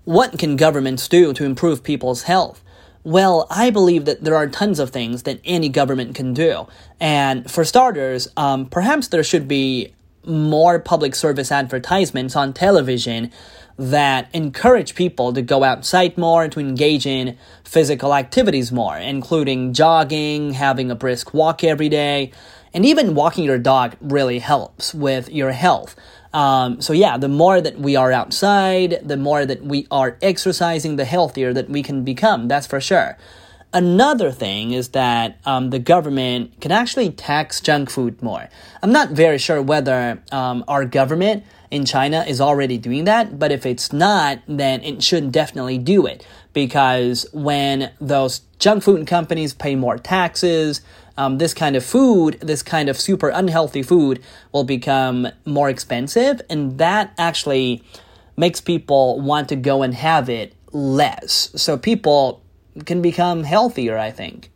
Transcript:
What can governments do to improve people's health? Well, I believe that there are tons of things that any government can do. And for starters, perhaps there should be more public service advertisements on television that encourage people to go outside more, to engage in physical activities more, including jogging, having a brisk walk every day, and even walking your dog really helps with your health. The more that we are outside, the more that we are exercising, the healthier that we can become, that's for sure. Another thing is that the government can actually tax junk food more. I'm not very sure whether our government in China is already doing that, but if it's not, then it should definitely do it. Because when those junk food companies pay more taxes, this kind of food, this kind of super unhealthy food will become more expensive, and that actually makes people want to go and have it less. So people can become healthier, I think.